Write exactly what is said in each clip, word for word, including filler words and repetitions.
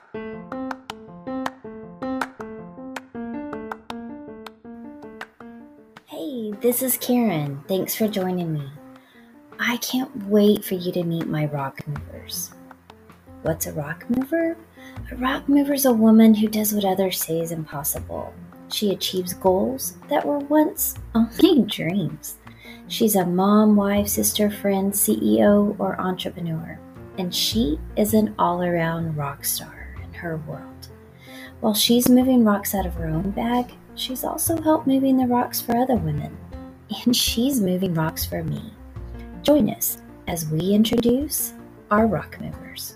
Hey, this is Karen. Thanks for joining me. I can't wait for you to meet my rock movers. What's a rock mover? A rock mover is a woman who does what others say is impossible. She achieves goals that were once only dreams. She's a mom, wife, sister, friend, C E O, or entrepreneur. And she is an all-around rock star in her world. While she's moving rocks out of her own bag, she's also helped moving the rocks for other women. And she's moving rocks for me. Join us as we introduce our rock movers.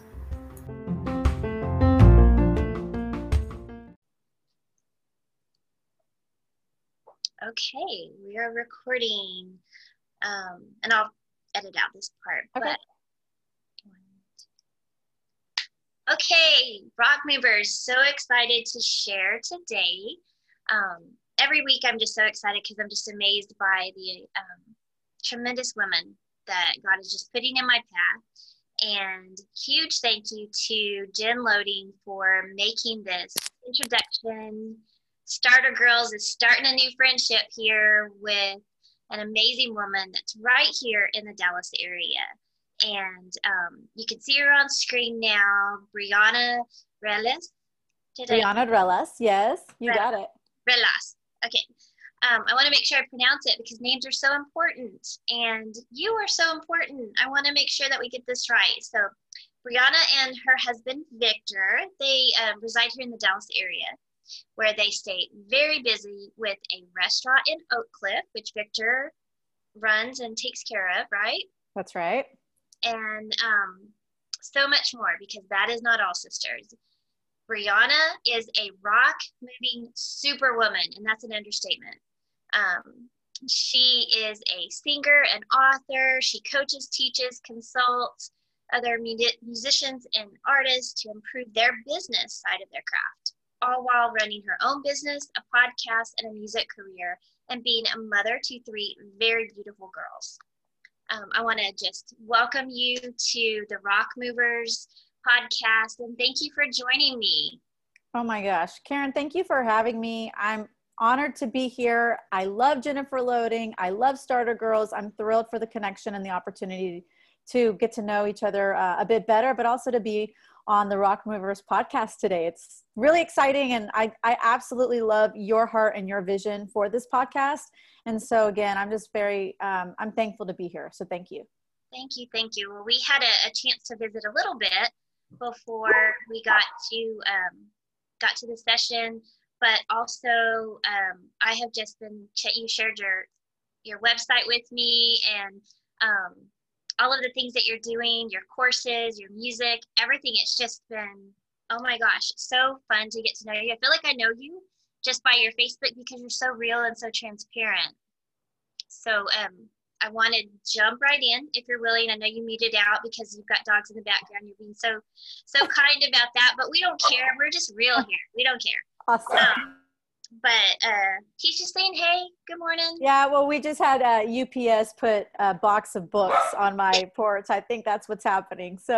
Okay, we are recording, um, and I'll edit out this part. Okay. But okay, rock movers, so excited to share today. Um, every week I'm just so excited because I'm just amazed by the um, tremendous women that God is just putting in my path. And huge thank you to Jen Loading for making this introduction. Starter Girls is starting a new friendship here with an amazing woman that's right here in the Dallas area. And um, you can see her on screen now, Brianna Reles. Brianna Reles, yes, you Relas. Got it. Relas, okay. Um, I want to make sure I pronounce it because names are so important, and you are so important. I want to make sure that we get this right. So Brianna and her husband, Victor, they um, reside here in the Dallas area, where they stay very busy with a restaurant in Oak Cliff, which Victor runs and takes care of, right? That's right. And um, so much more, because that is not all, sisters. Brianna is a rock moving superwoman, and that's an understatement. Um, she is a singer, an author. She coaches, teaches, consults other mu- musicians and artists to improve their business side of their craft, all while running her own business, a podcast, and a music career, and being a mother to three very beautiful girls. Um, I want to just welcome you to the Rock Movers podcast, and thank you for joining me. Oh my gosh, Karen, thank you for having me. I'm honored to be here. I love Jennifer Loading. I love Starter Girls. I'm thrilled for the connection and the opportunity to get to know each other uh, a bit better, but also to be on the Rock Movers podcast today. It's really exciting, and I, I absolutely love your heart and your vision for this podcast. And so again, I'm just very, um, I'm thankful to be here. So thank you. Thank you. Thank you. Well, we had a, a chance to visit a little bit before we got to, um, got to the session, but also um, I have just been, you shared your, your website with me, and um, all of the things that you're doing, your courses, your music, everything. It's just been, oh my gosh, so fun to get to know you. I feel like I know you just by your Facebook because you're so real and so transparent. So um, I want to jump right in if you're willing. I know you muted out because you've got dogs in the background. You're being so, so kind about that, but we don't care. We're just real here. We don't care. Awesome. Um, But uh, he's just saying, hey, good morning. Yeah, well, we just had uh, U P S put a box of books on my porch. I think that's what's happening. So,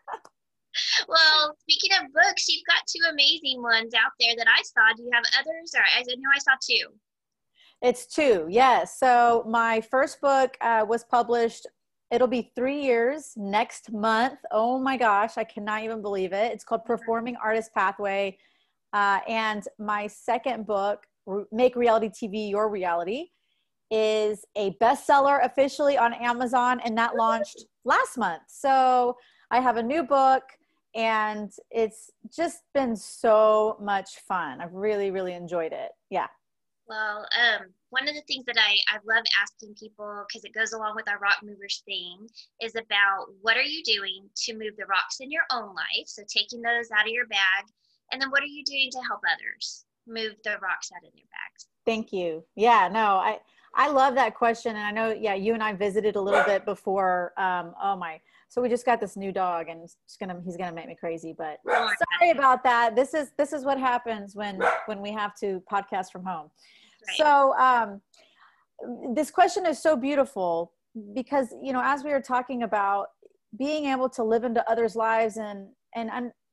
well, speaking of books, you've got two amazing ones out there that I saw. Do you have others? Or I know I saw two. It's two, yes. So my first book uh, was published. It'll be three years next month. Oh my gosh, I cannot even believe it. It's called Performing Artist Pathway. Uh, and my second book, Make Reality T V Your Reality, is a bestseller officially on Amazon, and that launched last month. So I have a new book, and it's just been so much fun. I've really, really enjoyed it. Yeah. Well, um, one of the things that I, I love asking people, because it goes along with our Rock Movers theme, is about what are you doing to move the rocks in your own life? So taking those out of your bag. And then what are you doing to help others move the rocks out of their bags? Thank you. Yeah, no, I, I love that question. And I know, yeah, you and I visited a little bit before. Um, oh my, so we just got this new dog, and it's gonna, he's going to make me crazy, but sorry about that. This is, this is what happens when, when we have to podcast from home. Right. So um, this question is so beautiful because, you know, as we were talking about being able to live into others' lives and, and, and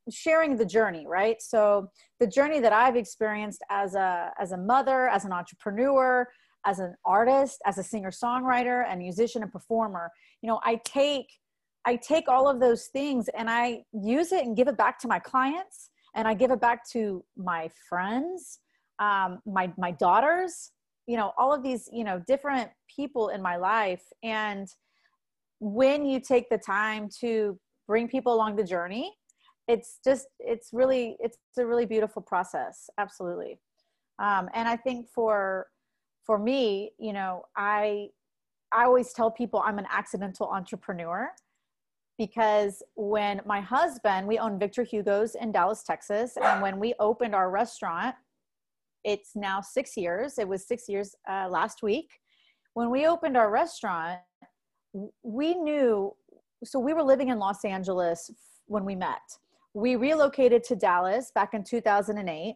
sharing the journey, right? So the journey that I've experienced as a, as a mother, as an entrepreneur, as an artist, as a singer-songwriter, and musician and performer, you know, I take, I take all of those things and I use it and give it back to my clients, and I give it back to my friends, um, my, my daughters, you know, all of these, you know, different people in my life. And when you take the time to bring people along the journey, it's just, it's really, it's a really beautiful process. Absolutely. Um, and I think for, for me, you know, I, I always tell people I'm an accidental entrepreneur, because when my husband, we own Victor Hugo's in Dallas, Texas. And when we opened our restaurant, it's now six years. It was six years uh, last week. When we opened our restaurant, we knew, so we were living in Los Angeles when we met. We relocated to Dallas back in two thousand eight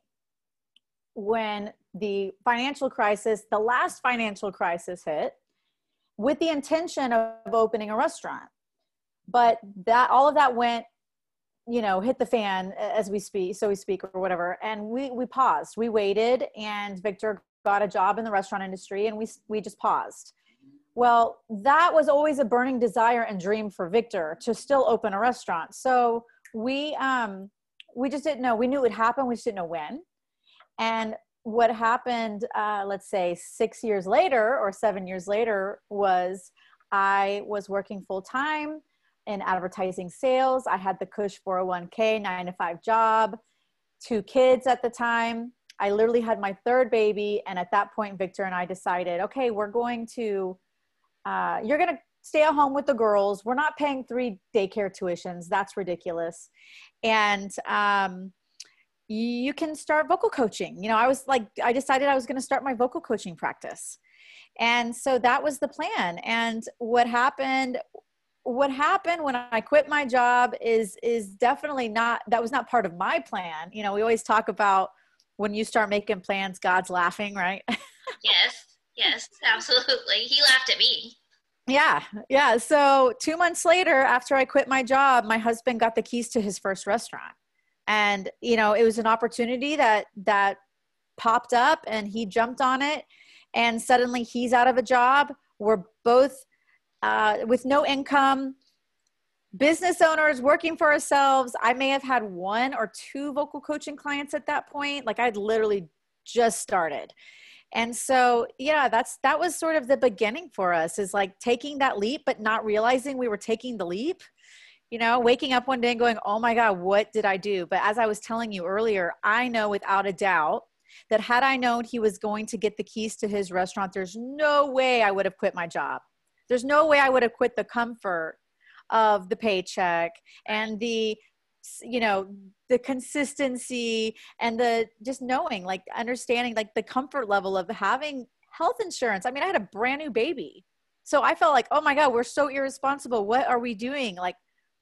when the financial crisis, the last financial crisis hit, with the intention of opening a restaurant. But that, all of that went, you know, hit the fan as we speak, so we speak or whatever. And we, we paused, we waited, and Victor got a job in the restaurant industry, and we, we just paused. Well, that was always a burning desire and dream for Victor, to still open a restaurant. So we, um, we just didn't know. We knew it would happen. We just didn't know when. And what happened, uh, let's say six years later or seven years later, was I was working full time in advertising sales. I had the Cush four oh one k, nine to five job, two kids at the time. I literally had my third baby. And at that point, Victor and I decided, okay, we're going to, uh, you're going to stay at home with the girls. We're not paying three daycare tuitions. That's ridiculous. And, um, you can start vocal coaching. You know, I was like, I decided I was going to start my vocal coaching practice. And so that was the plan. And what happened, what happened when I quit my job is, is definitely not, that was not part of my plan. You know, we always talk about when you start making plans, God's laughing, right? Yes, yes, absolutely. He laughed at me. Yeah. Yeah. So two months later, after I quit my job, my husband got the keys to his first restaurant. And, you know, it was an opportunity that, that popped up, and he jumped on it, and suddenly he's out of a job. We're both uh, with no income, business owners working for ourselves. I may have had one or two vocal coaching clients at that point. Like, I'd literally just started. And so, yeah, that's, that was sort of the beginning for us, is like taking that leap, but not realizing we were taking the leap. You know, waking up one day and going, oh my God, what did I do? But as I was telling you earlier, I know without a doubt that had I known he was going to get the keys to his restaurant, there's no way I would have quit my job. There's no way I would have quit the comfort of the paycheck and the, you know, the consistency and the just knowing, like understanding, like the comfort level of having health insurance. I mean, I had a brand new baby. So I felt like, oh my God, we're so irresponsible. What are we doing? Like,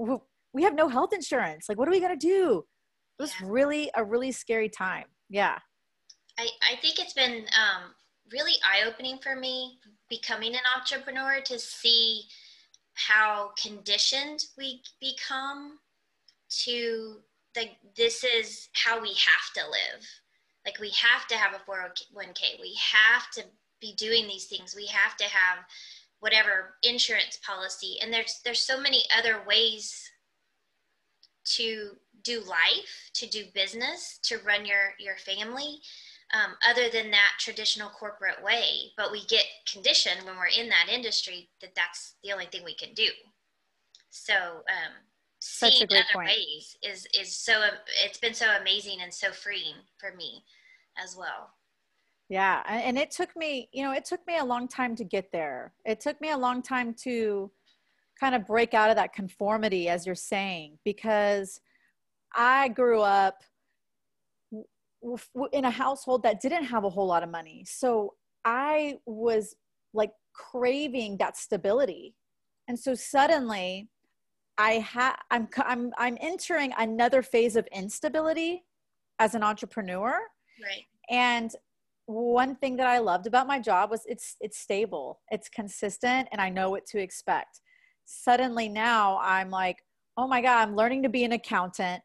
we have no health insurance. Like, what are we going to do? It was yeah. really a really scary time. Yeah. I, I think it's been um, really eye-opening for me becoming an entrepreneur, to see how conditioned we become to, like, this is how we have to live. Like, we have to have a four oh one k. We have to be doing these things. We have to have whatever insurance policy. And there's, there's so many other ways to do life, to do business, to run your, your family, um, other than that traditional corporate way. But we get conditioned when we're in that industry that that's the only thing we can do. So, um, seeing other point. ways is, is so, it's been so amazing and so freeing for me as well. Yeah. And it took me, you know, it took me a long time to get there. It took me a long time to kind of break out of that conformity, as you're saying, because I grew up in a household that didn't have a whole lot of money. So I was like craving that stability. And so suddenly I ha I'm, I'm, I'm entering another phase of instability as an entrepreneur. Right. And one thing that I loved about my job was it's, it's stable, it's consistent, and I know what to expect. Suddenly now I'm like, oh my God, I'm learning to be an accountant.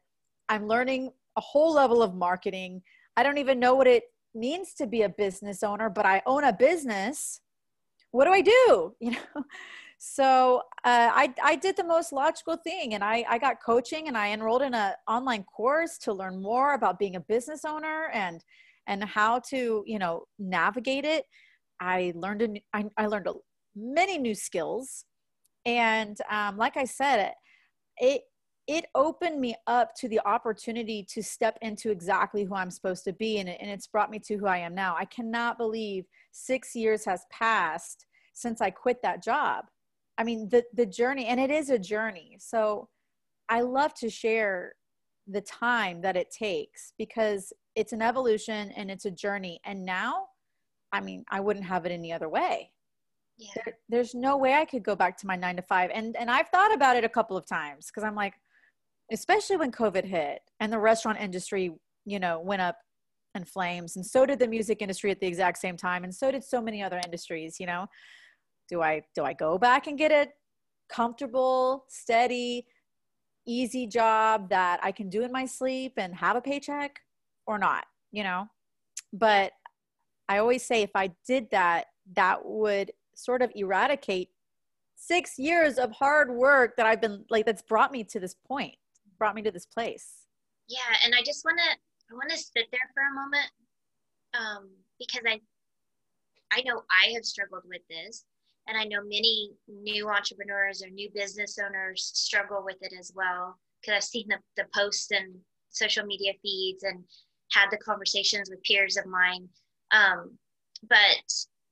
I'm learning a whole level of marketing. I don't even know what it means to be a business owner, but I own a business. What do I do? You know? So uh, I, I did the most logical thing, and I, I got coaching, and I enrolled in an online course to learn more about being a business owner and, and how to, you know, navigate it. I learned, a, I, I learned a, many new skills. And um, like I said, it, it opened me up to the opportunity to step into exactly who I'm supposed to be. And, it, and it's brought me to who I am now. I cannot believe six years has passed since I quit that job. I mean, the, the journey, and it is a journey. So I love to share the time that it takes, because it's an evolution and it's a journey. And now, I mean, I wouldn't have it any other way. Yeah. There, there's no way I could go back to my nine to five. And, and I've thought about it a couple of times, because I'm like, especially when COVID hit and the restaurant industry, you know, went up in flames, and so did the music industry at the exact same time. And so did so many other industries, you know. Do I, do I go back and get a comfortable, steady, easy job that I can do in my sleep and have a paycheck, or not, you know? But I always say, if I did that, that would sort of eradicate six years of hard work that I've been like, that's brought me to this point, brought me to this place. Yeah. And I just want to, I want to sit there for a moment. Um, because I, I know I have struggled with this. And I know many new entrepreneurs or new business owners struggle with it as well, because I've seen the, the posts and social media feeds and had the conversations with peers of mine. Um, but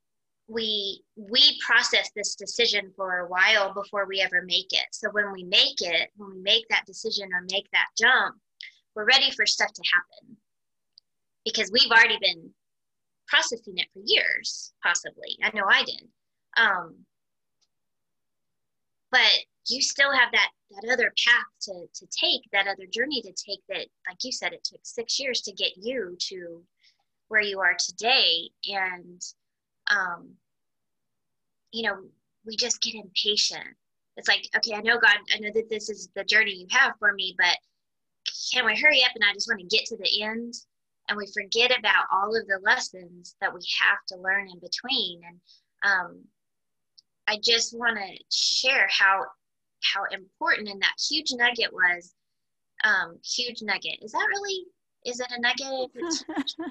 we we process this decision for a while before we ever make it. So when we make it, when we make that decision or make that jump, we're ready for stuff to happen, because we've already been processing it for years, possibly. I know I did. Um, but you still have that, that other path to, to take, that other journey to take, that, like you said, it took six years to get you to where you are today. And, um, you know, we just get impatient. It's like, okay, I know, God, I know that this is the journey you have for me, but can we hurry up? And I just want to get to the end. And we forget about all of the lessons that we have to learn in between. And, um, I just want to share how how important, and that huge nugget was. Um, huge nugget. Is that really? Is it a nugget? It's,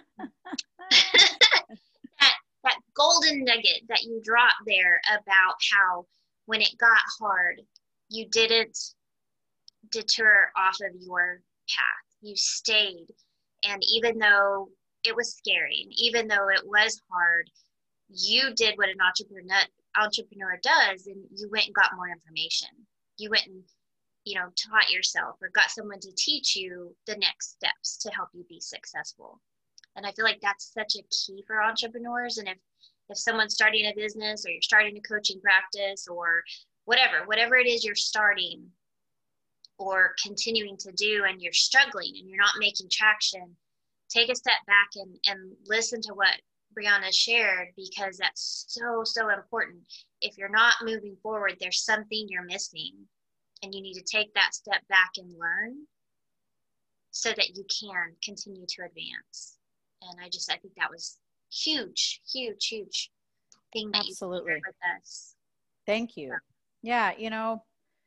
that that golden nugget that you dropped there about how when it got hard, you didn't deter off of your path. You stayed, and even though it was scary, and even though it was hard, you did what an entrepreneur entrepreneur does, and you went and got more information. You went and, you know, taught yourself or got someone to teach you the next steps to help you be successful. And I feel like that's such a key for entrepreneurs. And if if someone's starting a business, or you're starting a coaching practice, or whatever whatever it is you're starting or continuing to do, and you're struggling and you're not making traction, take a step back and and listen to what Brianna shared, because that's so, so important. If you're not moving forward, there's something you're missing, and you need to take that step back and learn so that you can continue to advance. And I just, I think that was huge, huge, huge thing that Absolutely. You shared with us. Thank you. Yeah, you know,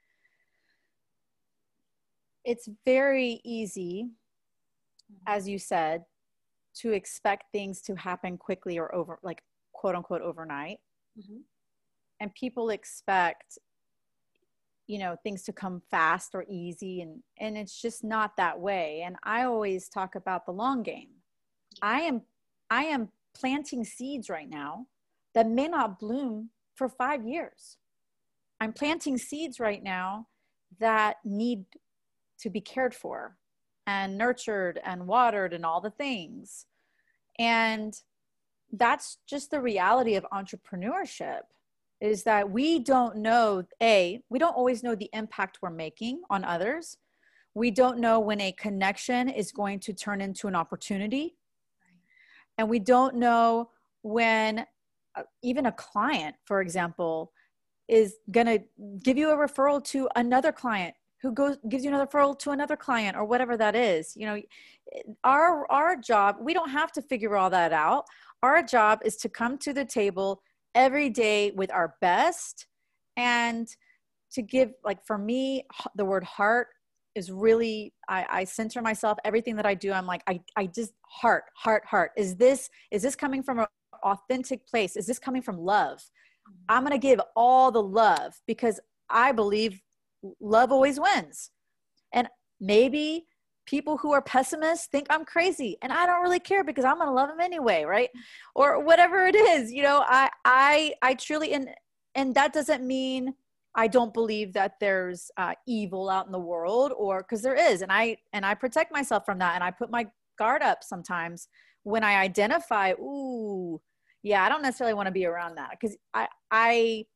it's very easy, as you said, to expect things to happen quickly or over, like quote unquote overnight. Mm-hmm. And people expect, you know, things to come fast or easy, and, and it's just not that way. And I always talk about the long game. I am, I am planting seeds right now that may not bloom for five years. I'm planting seeds right now that need to be cared for and nurtured and watered and all the things. And that's just the reality of entrepreneurship, is that we don't know, A, we don't always know the impact we're making on others. We don't know when a connection is going to turn into an opportunity. And we don't know when uh, even a client, for example, is going to give you a referral to another client who goes, gives you another referral to another client or whatever that is. You know, our, our job, we don't have to figure all that out. Our job is to come to the table every day with our best, and to give, like for me, the word heart is really, I, I center myself, everything that I do. I'm like, I, I just heart, heart, heart. Is this, is this coming from an authentic place? Is this coming from love? I'm going to give all the love, because I believe love always wins. And maybe people who are pessimists think I'm crazy, and I don't really care, because I'm going to love them anyway. Right. Or whatever it is, you know, I, I, I truly, and, and that doesn't mean I don't believe that there's uh, evil out in the world, or, cause there is. And I, and I protect myself from that. And I put my guard up sometimes when I identify, ooh, yeah, I don't necessarily want to be around that. Cause I, I,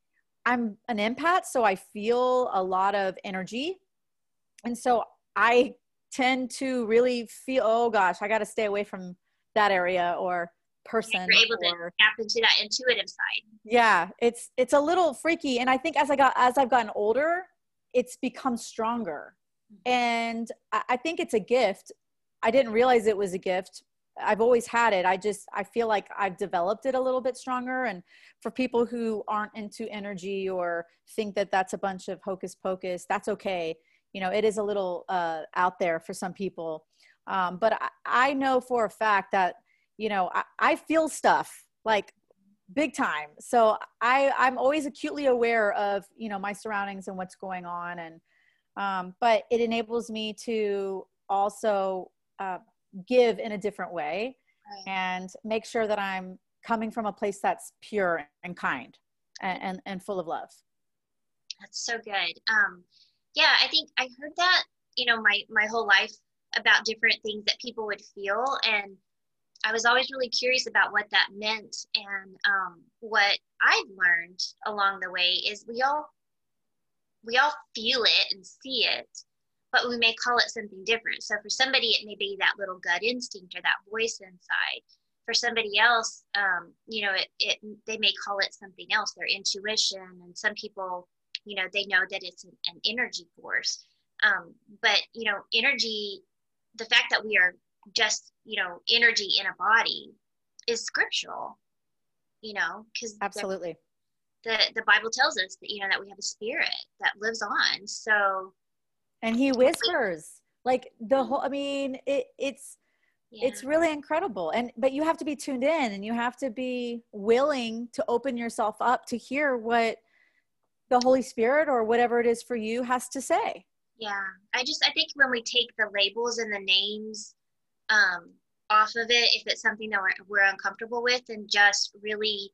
I'm an empath, so I feel a lot of energy. And so I tend to really feel, oh gosh, I got to stay away from that area or person. You're able or, to tap into that intuitive side. Yeah, it's it's a little freaky. And I think as I got as I've gotten older, it's become stronger. Mm-hmm. And I, I think it's a gift. I didn't realize it was a gift. I've always had it. I just, I feel like I've developed it a little bit stronger. And for people who aren't into energy or think that that's a bunch of hocus pocus, that's okay. You know, it is a little uh, out there for some people. Um, but I, I know for a fact that, you know, I, I feel stuff like big time. So I, I'm always acutely aware of, you know, my surroundings and what's going on. And, um, but it enables me to also uh, give in a different way, right, and make sure that I'm coming from a place that's pure and kind and, and, and full of love. That's so good. Um, yeah, I think I heard that, you know, my, my whole life about different things that people would feel. And I was always really curious about what that meant. And um, what I've learned along the way is we all, we all feel it and see it, but we may call it something different. So for somebody, it may be that little gut instinct or that voice inside. For somebody else, um, you know, it, it, they may call it something else, their intuition. And some people, you know, they know that it's an, an energy force. Um, but, you know, energy, the fact that we are just, you know, energy in a body is scriptural, you know, because absolutely the, the Bible tells us that, you know, that we have a spirit that lives on. So, and he whispers like the whole, I mean, it, it's, yeah. It's really incredible. And, but you have to be tuned in, and you have to be willing to open yourself up to hear what the Holy Spirit or whatever it is for you has to say. Yeah. I just, I think when we take the labels and the names um, off of it, if it's something that we're, we're uncomfortable with, and just really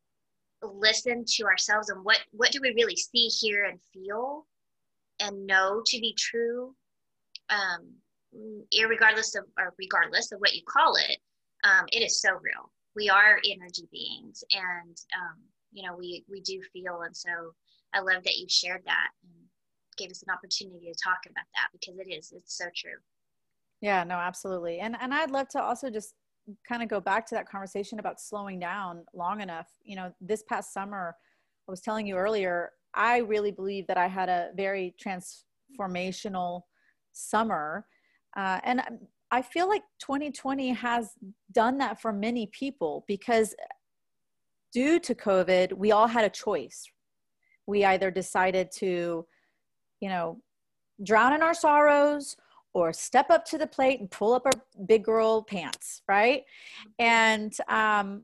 listen to ourselves and what, what do we really see, hear, and feel and know to be true, um, irregardless of, or regardless of what you call it, um, it is so real. We are energy beings, and, um, you know, we, we do feel. And so I love that you shared that and gave us an opportunity to talk about that, because it is, it's so true. Yeah, no, absolutely. And, and I'd love to also just kind of go back to that conversation about slowing down long enough. You know, this past summer, I was telling you earlier, I really believe that I had a very transformational summer. Uh, and I feel like twenty twenty has done that for many people, because due to COVID, we all had a choice. We either decided to, you know, drown in our sorrows, or step up to the plate and pull up our big girl pants, right? And um,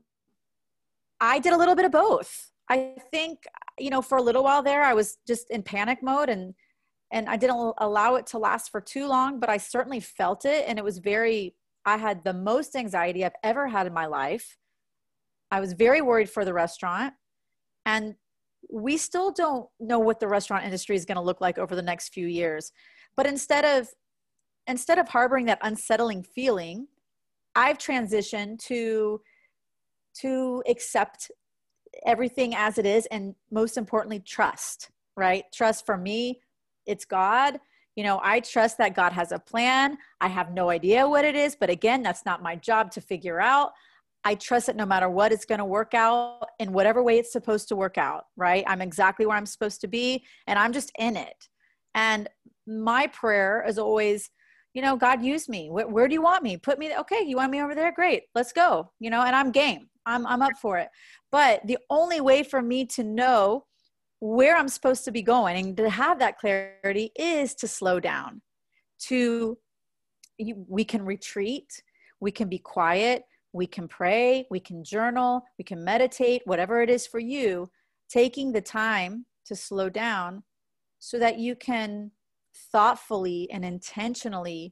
I did a little bit of both. I think, you know, for a little while there, I was just in panic mode, and and I didn't allow it to last for too long, but I certainly felt it. And it was very, I had the most anxiety I've ever had in my life. I was very worried for the restaurant. And we still don't know what the restaurant industry is going to look like over the next few years. But instead of, instead of harboring that unsettling feeling, I've transitioned to, to accept everything as it is. And most importantly, trust, right? Trust for me, it's God. You know, I trust that God has a plan. I have no idea what it is, but again, that's not my job to figure out. I trust that no matter what, it's going to work out in whatever way it's supposed to work out, right? I'm exactly where I'm supposed to be, and I'm just in it. And my prayer is always, you know, God, use me. Where, where do you want me? Put me, okay, you want me over there? Great, let's go. You know, and I'm game. I'm, I'm up for it. But the only way for me to know where I'm supposed to be going and to have that clarity is to slow down, to, you, we can retreat, we can be quiet, we can pray, we can journal, we can meditate, whatever it is for you, taking the time to slow down so that you can thoughtfully and intentionally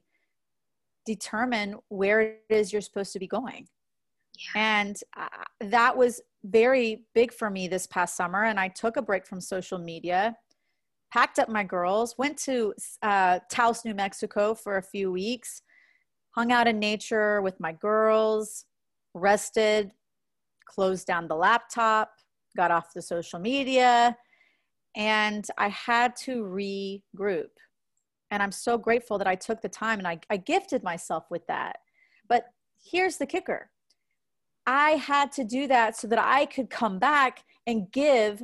determine where it is you're supposed to be going. Yeah. And uh, that was very big for me this past summer. And I took a break from social media, packed up my girls, went to uh, Taos, New Mexico for a few weeks, hung out in nature with my girls, rested, closed down the laptop, got off the social media, and I had to regroup. And I'm so grateful that I took the time and I, I gifted myself with that. But here's the kicker. I had to do that so that I could come back and give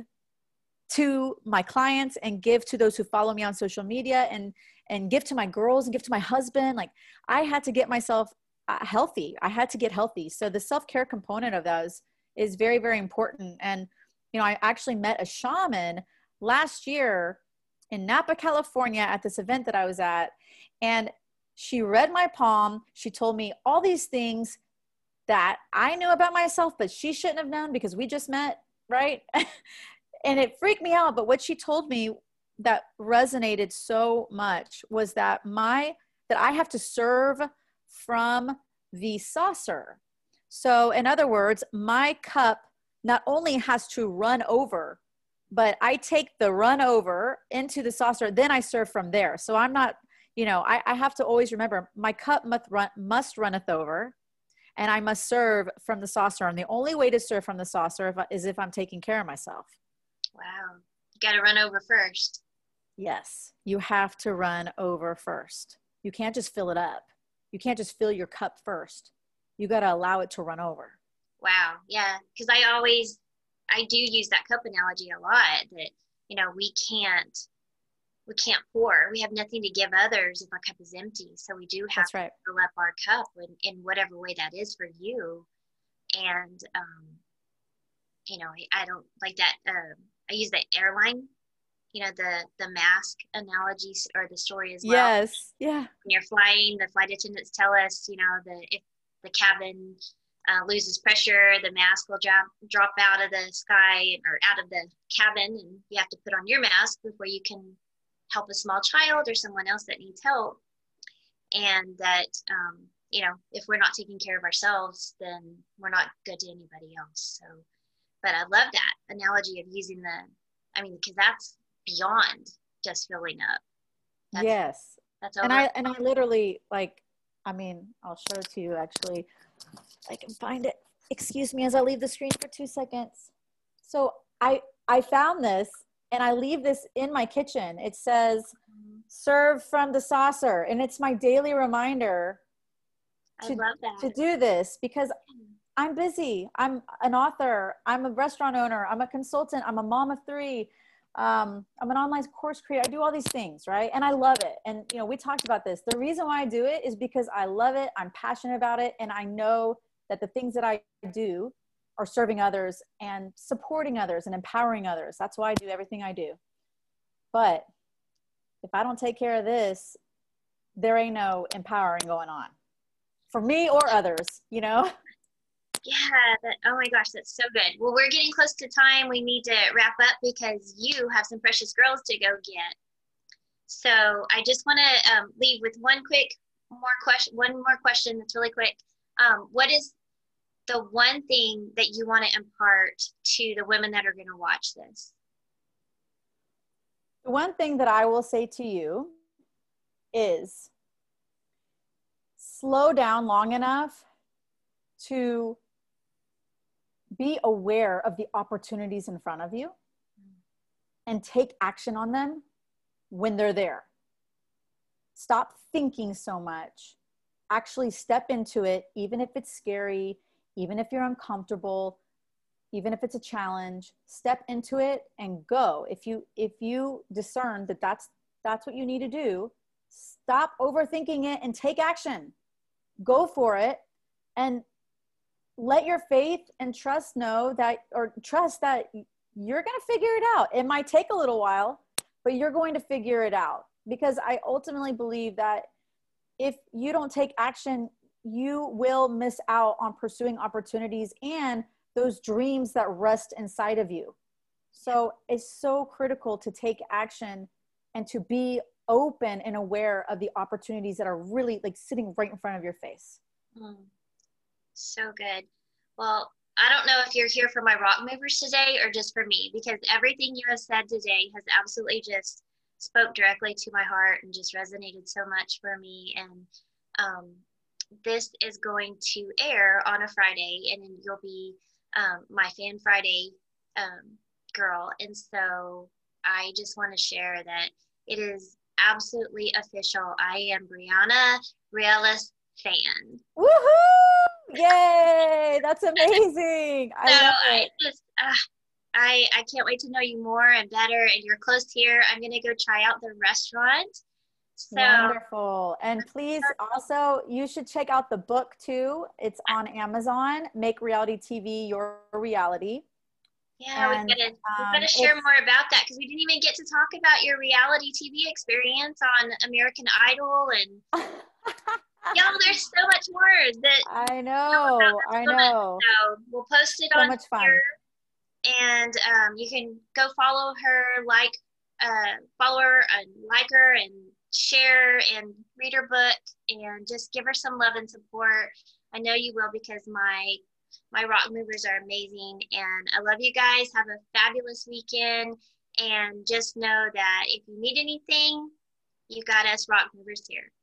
to my clients and give to those who follow me on social media and, and give to my girls and give to my husband. Like, I had to get myself uh, healthy. I had to get healthy. So the self-care component of those is very, very important. And, you know, I actually met a shaman last year in Napa, California at this event that I was at. And she read my palm. She told me all these things that I knew about myself, but she shouldn't have known because we just met, right? And it freaked me out. But what she told me that resonated so much was that my, that I have to serve from the saucer. So in other words, my cup not only has to run over, but I take the run over into the saucer, then I serve from there. So I'm not, you know, I, I have to always remember my cup must run, must runneth over, and I must serve from the saucer. And the only way to serve from the saucer if I, is if I'm taking care of myself. Wow. You got to run over first. Yes. You have to run over first. You can't just fill it up. You can't just fill your cup first. You got to allow it to run over. Wow. Yeah. Because I always, I do use that cup analogy a lot, that, you know, we can't, we can't pour. We have nothing to give others if our cup is empty. So we do have That's right. to fill up our cup in, in whatever way that is for you. And, um, you know, I, I don't like that. Um, I use the airline, you know, the, the mask analogy or the story as well. Yes. Yeah. When you're flying, the flight attendants tell us, you know, the, if the cabin Uh, loses pressure, the mask will drop drop out of the sky or out of the cabin, and you have to put on your mask before you can help a small child or someone else that needs help. And that, um, you know, if we're not taking care of ourselves, then we're not good to anybody else. So, but I love that analogy of using the, I mean, because that's beyond just filling up. That's, yes. That's and I and I literally, like, I mean, I'll show it to you actually. I can find it. Excuse me as I leave the screen for two seconds. So I I found this and I leave this in my kitchen. It says, serve from the saucer. And it's my daily reminder to, I love that. to do this because I'm busy. I'm an author. I'm a restaurant owner. I'm a consultant. I'm a mom of three. Um, I'm an online course creator. I do all these things, right? And I love it. And, you know, we talked about this. The reason why I do it is because I love it. I'm passionate about it. And I know that the things that I do are serving others and supporting others and empowering others. That's why I do everything I do. But if I don't take care of this, there ain't no empowering going on for me or others, you know? Yeah, that, oh my gosh, that's so good. Well, we're getting close to time. We need to wrap up because you have some precious girls to go get. So I just want to um, leave with one quick more question, one more question that's really quick. Um, what is the one thing that you want to impart to the women that are going to watch this? The one thing that I will say to you is slow down long enough to be aware of the opportunities in front of you and take action on them when they're there. Stop thinking so much. Actually step into it, even if it's scary, even if you're uncomfortable, even if it's a challenge. Step into it and go. If you if you discern that that's that's what you need to do. Stop overthinking it and take action. Go for it, and let your faith and trust know that, or trust that you're going to figure it out. It might take a little while, but you're going to figure it out, because I ultimately believe that if you don't take action, you will miss out on pursuing opportunities and those dreams that rest inside of you. So it's so critical to take action and to be open and aware of the opportunities that are really like sitting right in front of your face. Mm, so good. Well, I don't know if you're here for my rock movers today or just for me, because everything you have said today has absolutely just spoke directly to my heart and just resonated so much for me. And um, this is going to air on a Friday, and then you'll be um, my Fan Friday um, girl. And so I just want to share that it is absolutely official. I am Brianna Reales fan. Woohoo! Yay! That's amazing. I so love I it. just, uh, I I can't wait to know you more and better. And you're close here. I'm gonna go try out the restaurant. So Wonderful. And please also, you should check out the book too. It's on Amazon, Make Reality T V Your Reality. Yeah, and, we gotta we um, gotta share it's- more about that, because we didn't even get to talk about your reality T V experience on American Idol, and y'all, there's so much more that I know, I know. so we'll post it So on much fun. here, and um, you can go follow her, like uh, follow her and like her and share and read her book and just give her some love and support. I know you will, because my my rock movers are amazing, and I love you guys. Have a fabulous weekend, and just know that if you need anything, you got us rock movers here.